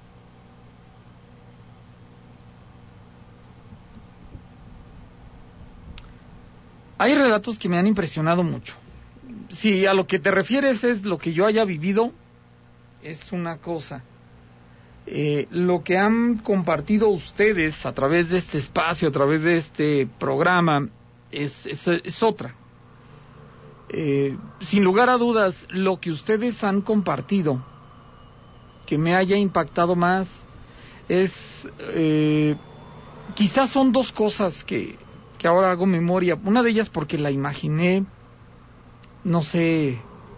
Hay relatos que me han impresionado mucho. Si a lo que te refieres es lo que yo haya vivido, es una cosa. Eh, lo que han compartido ustedes a través de este espacio, a través de este programa, es, es, es otra. Eh, sin lugar a dudas, lo que ustedes han compartido, que me haya impactado más, es... Eh, quizás son dos cosas que, que ahora hago memoria. Una de ellas porque la imaginé, no sé,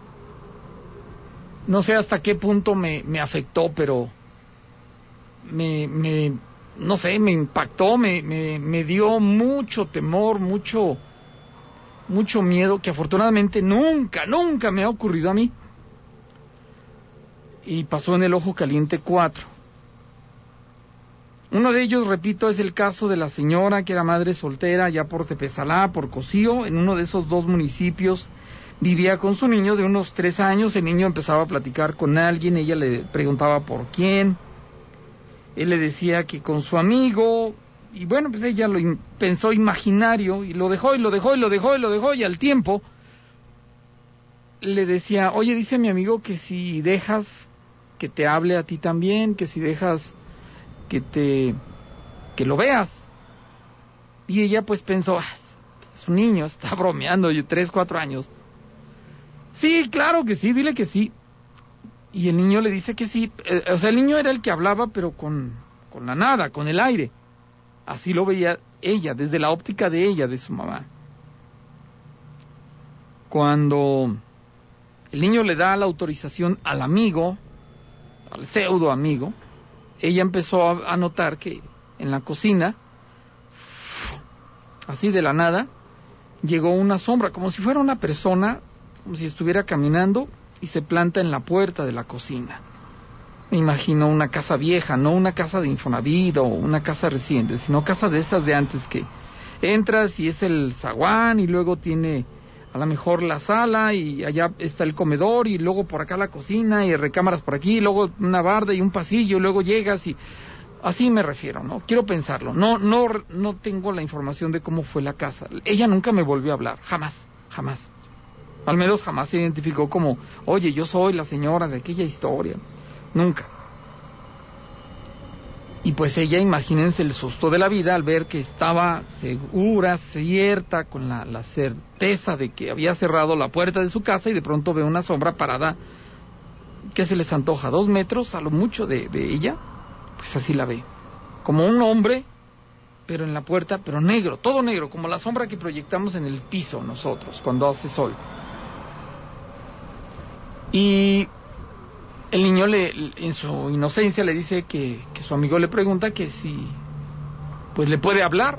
no sé hasta qué punto me, me afectó, pero me, me, no sé, me impactó, me, me, me dio mucho temor, mucho, mucho miedo, que afortunadamente nunca, nunca me ha ocurrido a mí. Y pasó en el Ojo Caliente cuatro. Uno de ellos, repito, es el caso de la señora que era madre soltera ya por Tepesalá, por Cocío, en uno de esos dos municipios. Vivía con su niño de unos tres años, el niño empezaba a platicar con alguien, ella le preguntaba por quién, él le decía que con su amigo, y bueno, pues ella lo im- pensó imaginario, y lo dejó, y lo dejó, y lo dejó, y lo dejó, y al tiempo le decía, oye, dice mi amigo que si dejas que te hable a ti también, que si dejas que te, que lo veas, y ella pues pensó, ah, es un niño, está bromeando, y tres, cuatro años. Sí, claro que sí, dile que sí. Y el niño le dice que sí. Eh, o sea, el niño era el que hablaba, pero con, con la nada, con el aire. Así lo veía ella, desde la óptica de ella, de su mamá. Cuando el niño le da la autorización al amigo, al pseudo amigo, ella empezó a, a notar que en la cocina, así de la nada, llegó una sombra, como si fuera una persona, como si estuviera caminando, y se planta en la puerta de la cocina. Me imagino una casa vieja, no una casa de Infonavit o una casa reciente, sino casa de esas de antes que entras y es el zaguán y luego tiene a lo mejor la sala y allá está el comedor y luego por acá la cocina y recámaras por aquí, y luego una barda y un pasillo y luego llegas y... Así me refiero, ¿no? Quiero pensarlo. No, no, no tengo la información de cómo fue la casa. Ella nunca me volvió a hablar, jamás, jamás. Al menos jamás se identificó como, oye, yo soy la señora de aquella historia. Nunca. Y pues ella, imagínense el susto de la vida al ver que estaba segura, cierta, con la, la certeza de que había cerrado la puerta de su casa y de pronto ve una sombra parada, ¿qué se les antoja? ¿Dos metros a lo mucho de, de ella? Pues así la ve. Como un hombre, pero en la puerta, pero negro, todo negro, como la sombra que proyectamos en el piso nosotros cuando hace sol. Y el niño, le, en su inocencia, le dice que, que su amigo le pregunta que si pues le puede hablar.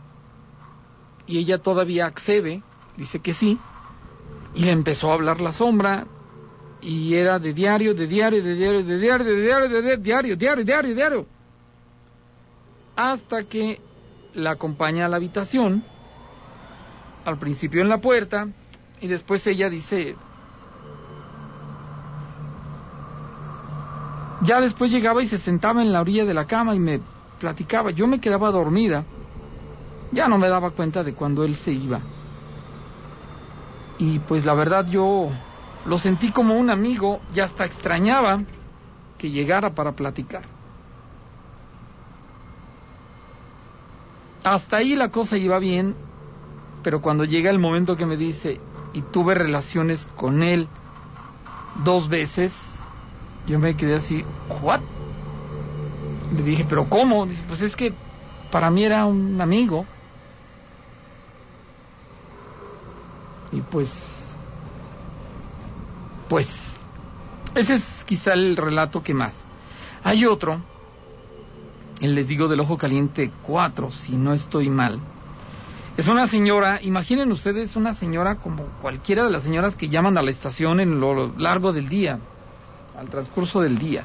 Y ella todavía accede, dice que sí, y le empezó a hablar la sombra, y era de diario, de diario, de diario, de diario, de diario, de diario, diario, diario, diario, hasta que la acompaña a la habitación, al principio en la puerta, y después ella dice, ya después llegaba y se sentaba en la orilla de la cama y me platicaba. Yo me quedaba dormida, ya no me daba cuenta de cuando él se iba, y pues la verdad yo lo sentí como un amigo y hasta extrañaba que llegara para platicar. Hasta ahí la cosa iba bien, pero cuando llega el momento que me dice, y tuve relaciones con él dos veces, yo me quedé así, ¿what? Le dije, ¿pero cómo? Dice, pues es que para mí era un amigo. Y pues, pues, ese es quizá el relato que más. Hay otro, el Les digo del Ojo Caliente cuatro, si no estoy mal. Es una señora, imaginen ustedes una señora como cualquiera de las señoras que llaman a la estación en lo largo del día, al transcurso del día.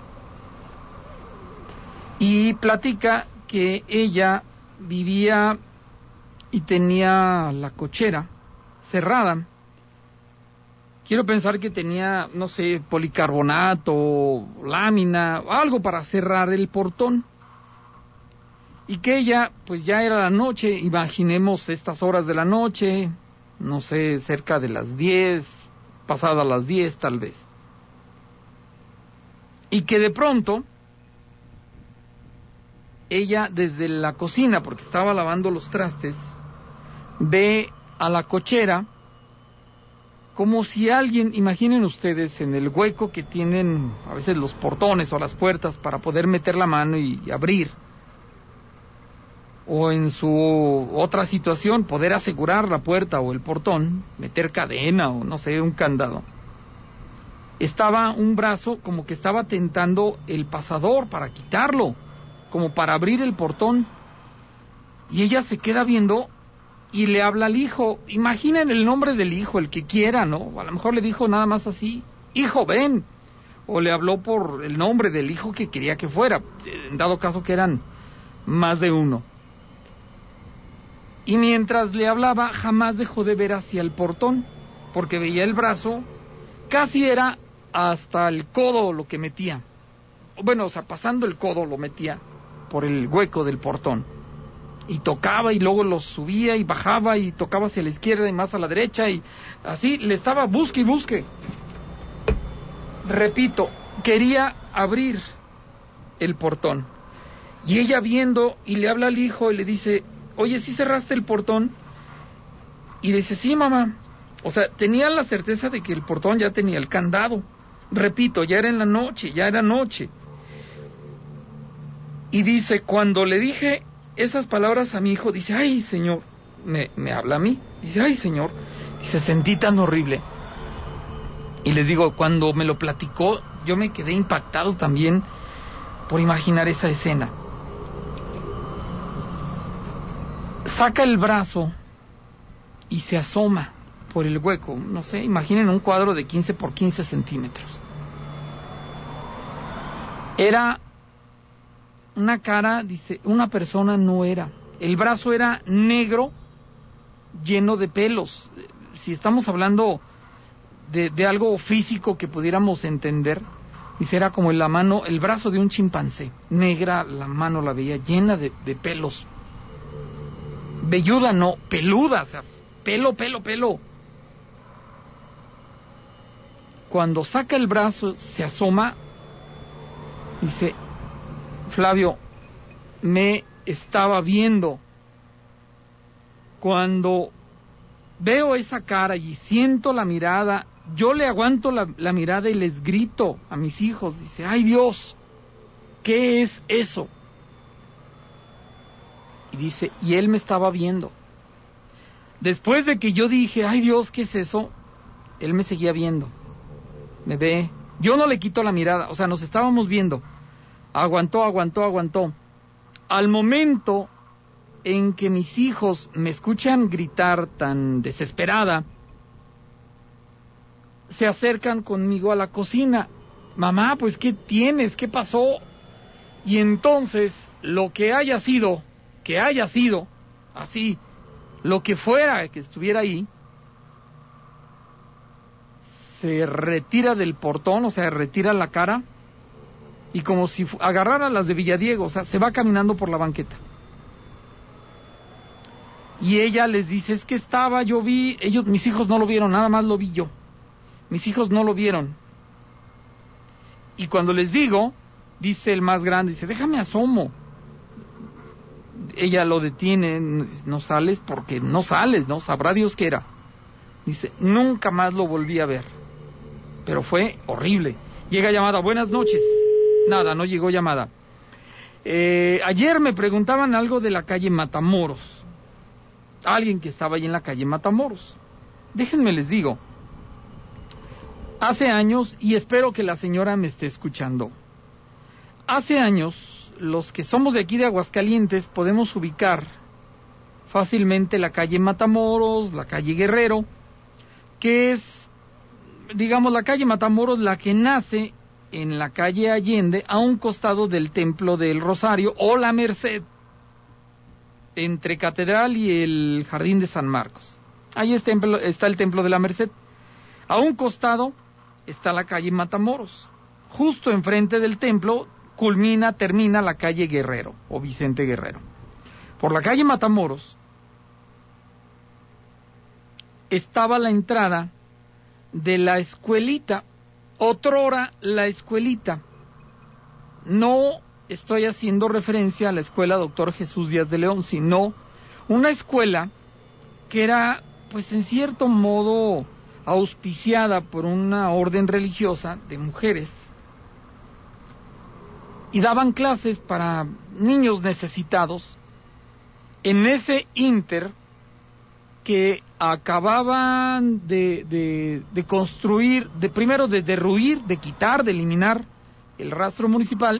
Y platica que ella vivía y tenía la cochera cerrada. Quiero pensar que tenía, no sé, policarbonato, lámina, algo para cerrar el portón. Y que ella, pues ya era la noche, imaginemos estas horas de la noche, no sé, cerca de las diez, pasadas las diez tal vez. Y que de pronto, ella desde la cocina, porque estaba lavando los trastes, ve a la cochera como si alguien, imaginen ustedes, en el hueco que tienen a veces los portones o las puertas para poder meter la mano y, y abrir, o en su otra situación, poder asegurar la puerta o el portón, meter cadena o no sé, un candado. Estaba un brazo como que estaba tentando el pasador para quitarlo, como para abrir el portón. Y ella se queda viendo y le habla al hijo. Imaginen el nombre del hijo, el que quiera, ¿no? A lo mejor le dijo nada más así, hijo, ven. O le habló por el nombre del hijo que quería que fuera, en dado caso que eran más de uno. Y mientras le hablaba, jamás dejó de ver hacia el portón, porque veía el brazo, casi era hasta el codo lo que metía. Bueno, o sea, pasando el codo lo metía por el hueco del portón. Y tocaba y luego lo subía y bajaba y tocaba hacia la izquierda y más a la derecha y así le estaba busque y busque. Repito, quería abrir el portón. Y ella viendo y le habla al hijo y le dice, oye, ¿sí cerraste el portón? Y le dice, sí, mamá. O sea, tenía la certeza de que el portón ya tenía el candado. Repito, ya era en la noche, ya era noche. Y dice, cuando le dije esas palabras a mi hijo, dice, ay, señor, me, me habla a mí. Dice, ay, señor, dice, sentí tan horrible. Y les digo, cuando me lo platicó, yo me quedé impactado también por imaginar esa escena. Saca el brazo y se asoma por el hueco, no sé, imaginen un cuadro de quince por quince centímetros. Era una cara, dice, una persona no era. El brazo era negro, lleno de pelos. Si estamos hablando de, de algo físico que pudiéramos entender, dice, era como la mano, el brazo de un chimpancé. Negra, la mano la veía llena de, de pelos. Velluda, no, peluda, o sea, pelo, pelo, pelo. Cuando saca el brazo, se asoma, dice, Flavio, me estaba viendo. Cuando veo esa cara y siento la mirada, yo le aguanto la, la mirada y les grito a mis hijos, dice, ay Dios, ¿qué es eso? Y dice, y él me estaba viendo. Después de que yo dije, ay Dios, ¿qué es eso? Él me seguía viendo. me ve. Yo no le quito la mirada, o sea, nos estábamos viendo. Aguantó, aguantó, aguantó. Al momento en que mis hijos me escuchan gritar tan desesperada, se acercan conmigo a la cocina. Mamá, pues, ¿qué tienes? ¿Qué pasó? Y entonces, lo que haya sido, que haya sido, así, lo que fuera que estuviera ahí, se retira del portón, o sea, retira la cara, y como si agarrara las de Villadiego, o sea, se va caminando por la banqueta. Y ella les dice, es que estaba, yo vi, ellos, mis hijos no lo vieron, nada más lo vi yo. Mis hijos no lo vieron. Y cuando les digo, dice el más grande, dice, déjame asomo. Ella lo detiene, no sales porque no sales, ¿no? Sabrá Dios qué era. Dice, nunca más lo volví a ver. Pero fue horrible. Llega llamada, buenas noches. Nada, no llegó llamada. Eh, ayer me preguntaban algo de la calle Matamoros. Alguien que estaba ahí en la calle Matamoros. Déjenme les digo. Hace años, y espero que la señora me esté escuchando. Hace años, los que somos de aquí de Aguascalientes podemos ubicar fácilmente la calle Matamoros, la calle Guerrero, que es, digamos, la calle Matamoros la que nace en la calle Allende, a un costado del Templo del Rosario o la Merced, entre Catedral y el Jardín de San Marcos. Ahí está el Templo de la Merced. A un costado está la calle Matamoros. Justo enfrente del templo culmina, termina la calle Guerrero o Vicente Guerrero. Por la calle Matamoros estaba la entrada de la escuelita, otrora la escuelita. No estoy haciendo referencia a la escuela Doctor Jesús Díaz de León, sino una escuela que era, pues en cierto modo, auspiciada por una orden religiosa de mujeres, y daban clases para niños necesitados en ese ínter que acababan de, de, de construir, de primero de derruir, de quitar, de eliminar el rastro municipal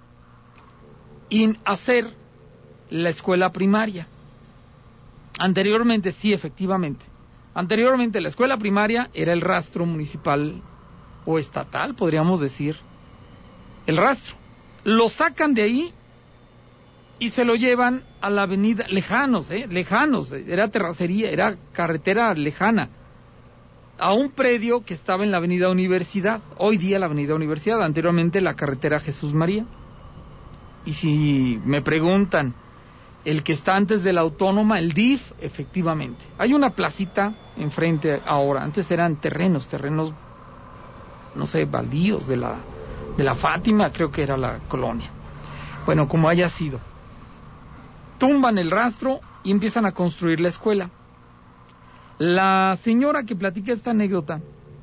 y hacer la escuela primaria. Anteriormente, sí, efectivamente, anteriormente la escuela primaria era el rastro municipal o estatal, podríamos decir, el rastro. Lo sacan de ahí y se lo llevan a la avenida, lejanos, eh, lejanos, era terracería, era carretera lejana, a un predio que estaba en la avenida Universidad, hoy día la avenida Universidad, anteriormente la carretera Jesús María. Y si me preguntan, el que está antes de la Autónoma, el D I F, efectivamente, hay una placita enfrente ahora, antes eran terrenos, terrenos, no sé, baldíos de la, de la Fátima, creo que era la colonia. Bueno, como haya sido, tumban el rastro y empiezan a construir la escuela. La señora que platica esta anécdota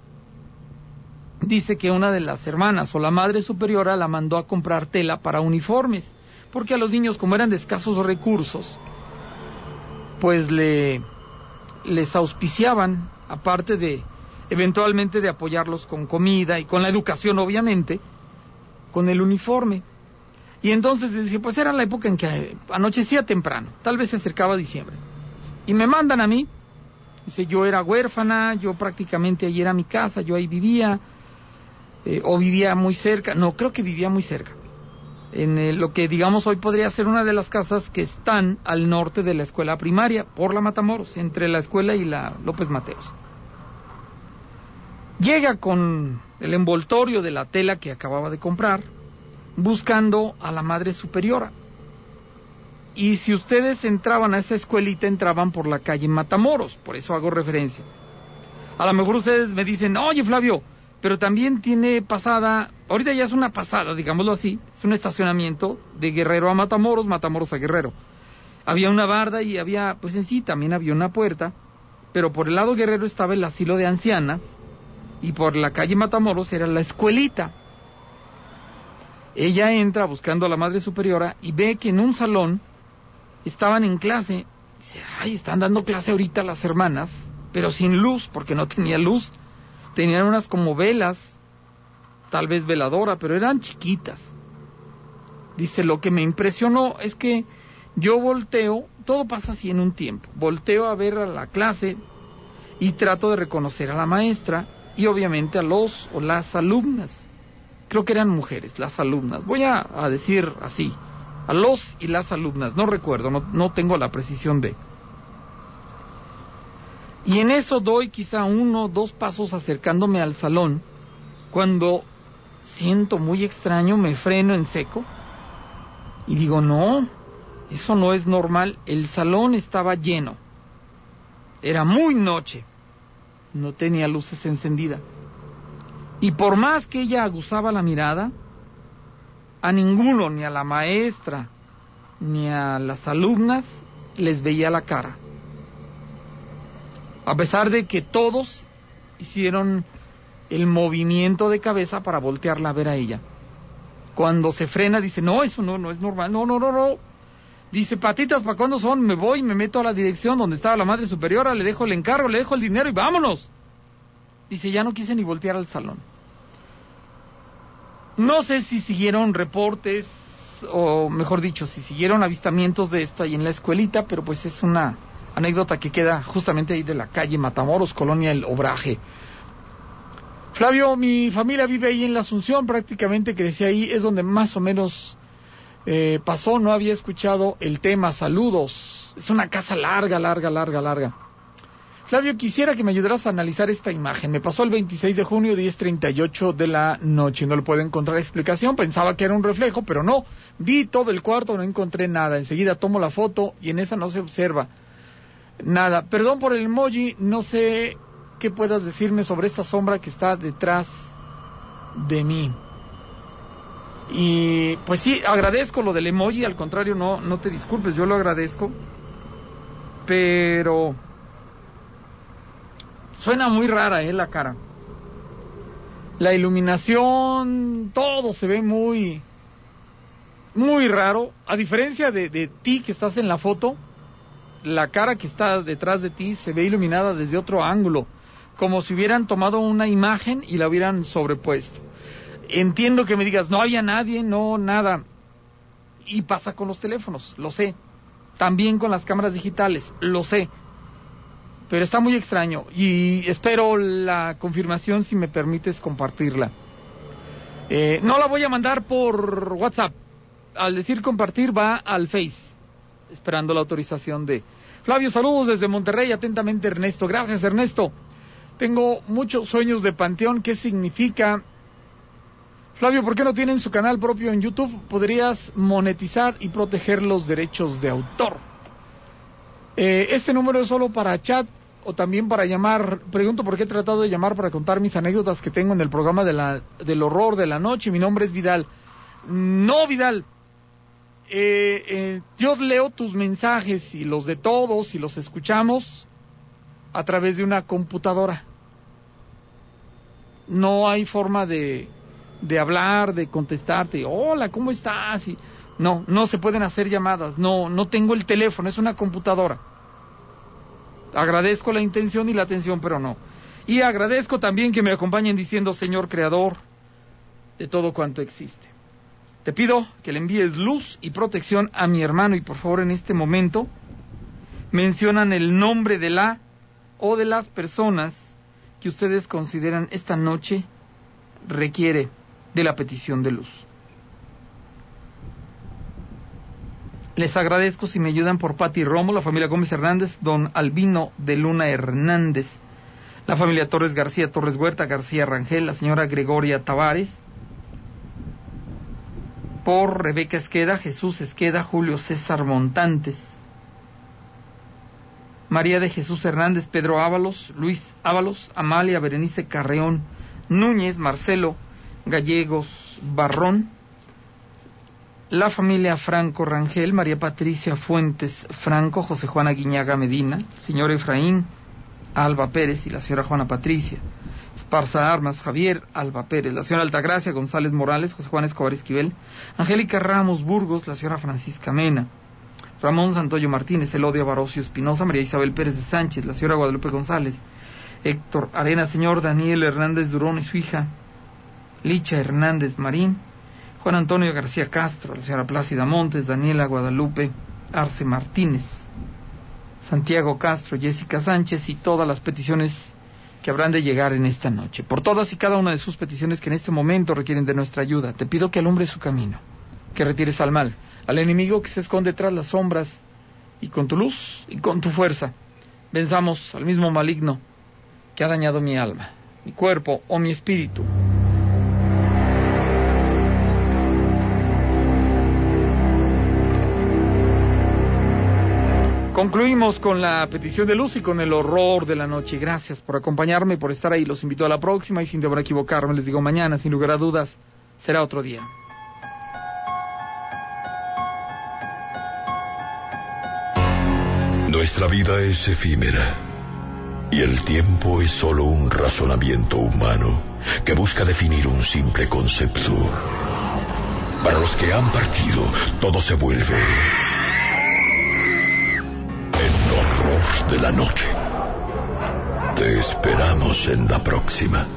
dice que una de las hermanas o la madre superiora la mandó a comprar tela para uniformes, porque a los niños, como eran de escasos recursos, pues le les auspiciaban, aparte de eventualmente de apoyarlos con comida y con la educación, obviamente, con el uniforme. Y entonces dice, pues era la época en que anochecía temprano, tal vez se acercaba diciembre, y me mandan a mí. Dice, yo era huérfana, yo prácticamente ahí era mi casa, yo ahí vivía, eh, o vivía muy cerca, no, creo que vivía muy cerca, en el, lo que digamos hoy podría ser una de las casas que están al norte de la escuela primaria, por la Matamoros, entre la escuela y la López Mateos. Llega con el envoltorio de la tela que acababa de comprar, buscando a la madre superiora. Y si ustedes entraban a esa escuelita, entraban por la calle Matamoros, por eso hago referencia. A lo mejor ustedes me dicen, oye Flavio, pero también tiene pasada, ahorita ya es una pasada, digámoslo así, es un estacionamiento de Guerrero a Matamoros, Matamoros a Guerrero. Había una barda y había, pues en sí, también había una puerta, pero por el lado Guerrero estaba el asilo de ancianas, y por la calle Matamoros era la escuelita. Ella entra buscando a la madre superiora y ve que en un salón estaban en clase. Dice, ay, están dando clase ahorita las hermanas, pero sin luz, porque no tenía luz. Tenían unas como velas tal vez veladora, pero eran chiquitas. Dice, lo que me impresionó es que yo volteo, todo pasa así en un tiempo, volteo a ver a la clase y trato de reconocer a la maestra y obviamente a los o las alumnas. Creo que eran mujeres, las alumnas. Voy a, a decir así, a los y las alumnas, no recuerdo, no, no tengo la precisión de. Y en eso doy quizá uno, dos pasos acercándome al salón, cuando siento muy extraño, me freno en seco y digo, no, eso no es normal. El salón estaba lleno, era muy noche, no tenía luces encendidas. Y por más que ella aguzaba la mirada, a ninguno, ni a la maestra, ni a las alumnas, les veía la cara. A pesar de que todos hicieron el movimiento de cabeza para voltearla a ver a ella. Cuando se frena, dice, no, eso no, no es normal, no, no, no, no. Dice, patitas, ¿para cuándo son? Me voy, me meto a la dirección donde estaba la madre superiora, le dejo el encargo, le dejo el dinero y vámonos. Dice, ya no quise ni voltear al salón. No sé si siguieron reportes, o mejor dicho, si siguieron avistamientos de esto ahí en la escuelita, pero pues es una anécdota que queda justamente ahí de la calle Matamoros, Colonia El Obraje. Flavio, mi familia vive ahí en la Asunción, prácticamente crecí ahí, es donde más o menos eh, pasó, no había escuchado el tema, saludos. Es una casa larga, larga, larga, larga. Flavio, quisiera que me ayudaras a analizar esta imagen. Me pasó el veintiséis de junio, diez treinta y ocho de la noche. No le puedo encontrar explicación. Pensaba que era un reflejo, pero no. Vi todo el cuarto, no encontré nada. Enseguida tomo la foto y en esa no se observa nada. Perdón por el emoji. No sé qué puedas decirme sobre esta sombra que está detrás de mí. Y pues sí, agradezco lo del emoji. Al contrario, no, no te disculpes. Yo lo agradezco. Pero suena muy rara, eh, la cara. La iluminación, todo se ve muy, muy raro. A diferencia de, de ti que estás en la foto, la cara que está detrás de ti se ve iluminada desde otro ángulo, como si hubieran tomado una imagen y la hubieran sobrepuesto. Entiendo que me digas, no había nadie, no, nada. Y pasa con los teléfonos, lo sé. También con las cámaras digitales, lo sé. Pero está muy extraño y espero la confirmación si me permites compartirla. Eh, no la voy a mandar por WhatsApp. Al decir compartir va al Face, esperando la autorización de Flavio. Saludos desde Monterrey, atentamente Ernesto. Gracias, Ernesto. Tengo muchos sueños de panteón. ¿Qué significa? Flavio, ¿por qué no tienen su canal propio en YouTube? Podrías monetizar y proteger los derechos de autor. Eh, este número es solo para chat o también para llamar. Pregunto por qué he tratado de llamar para contar mis anécdotas que tengo en el programa de la, del horror de la noche. Mi nombre es Vidal. No, Vidal. Eh, eh, yo leo tus mensajes y los de todos y los escuchamos a través de una computadora. No hay forma de, de hablar, de contestarte. Hola, ¿cómo estás? Y, No, no se pueden hacer llamadas, no, no tengo el teléfono, es una computadora. Agradezco la intención y la atención, pero no. Y agradezco también que me acompañen diciendo, Señor Creador de todo cuanto existe. Te pido que le envíes luz y protección a mi hermano y por favor en este momento mencionan el nombre de la o de las personas que ustedes consideran esta noche requiere de la petición de luz. Les agradezco si me ayudan por Pati Romo, la familia Gómez Hernández, don Albino de Luna Hernández, la familia Torres García, Torres Huerta, García Rangel, la señora Gregoria Tavares, por Rebeca Esqueda, Jesús Esqueda, Julio César Montantes, María de Jesús Hernández, Pedro Ábalos, Luis Ábalos, Amalia Berenice Carreón, Núñez, Marcelo Gallegos Barrón, la familia Franco Rangel, María Patricia Fuentes Franco, José Juana Guiñaga Medina, señor Efraín Alba Pérez y la señora Juana Patricia Esparza Armas, Javier Alba Pérez, la señora Altagracia González Morales, José Juan Escobar Esquivel, Angélica Ramos Burgos, la señora Francisca Mena, Ramón Santoyo Martínez, Elodia Barocio Espinosa, María Isabel Pérez de Sánchez, la señora Guadalupe González, Héctor Arena, señor Daniel Hernández Durón y su hija Licha Hernández Marín, Juan Antonio García Castro, la señora Plácida Montes, Daniela Guadalupe Arce Martínez, Santiago Castro, Jessica Sánchez y todas las peticiones que habrán de llegar en esta noche. Por todas y cada una de sus peticiones que en este momento requieren de nuestra ayuda, te pido que alumbres su camino, que retires al mal, al enemigo que se esconde tras las sombras, y con tu luz y con tu fuerza venzamos al mismo maligno que ha dañado mi alma, mi cuerpo o mi espíritu. Concluimos con la petición de luz y con el horror de la noche. Gracias por acompañarme y por estar ahí. Los invito a la próxima y sin temor a equivocarme, les digo mañana, sin lugar a dudas, será otro día. Nuestra vida es efímera y el tiempo es solo un razonamiento humano que busca definir un simple concepto. Para los que han partido, todo se vuelve el horror de la noche. Te esperamos en la próxima.